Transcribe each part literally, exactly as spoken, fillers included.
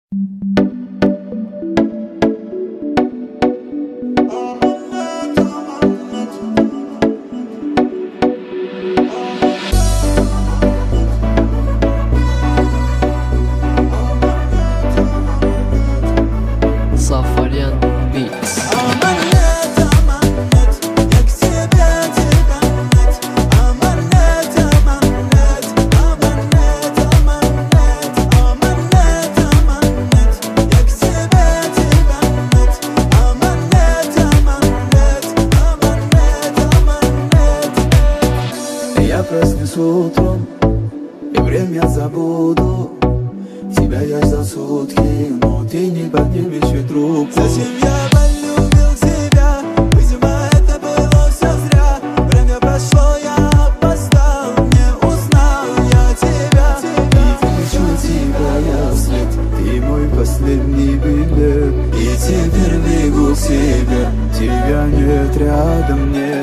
Я проснусь утром, и время забуду. Тебя я ждал сутки, но ты не поднимешь ведь трубку. Зачем я полюбил тебя? Видимо, это было все зря. Время прошло, я опоздал, не узнал я тебя. И кричу тебя я вслед, ты мой последний билет. И теперь бегу к себе, тебя нет, рядом нет.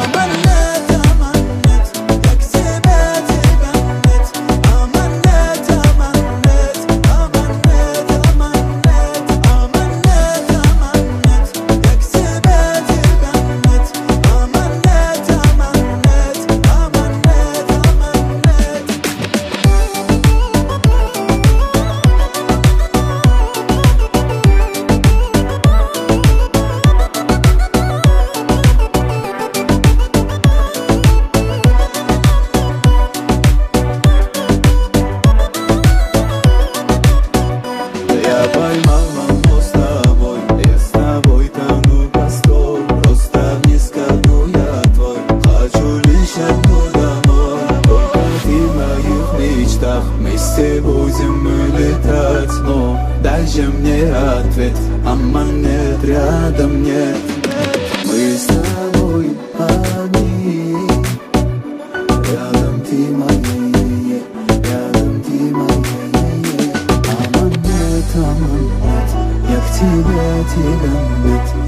Поймал волну с тобой, я с тобой тону постой. Просто вниз ко дну я твой, хочу лишь одну домой. Только ты в моих мечтах, вместе будем мы летать. Но дальше мне ответ, аман нет, рядом нет. Мы с тобой одни, рядом ты моя, рядом ты моя. Аман нет, я к тебе, тебя нет.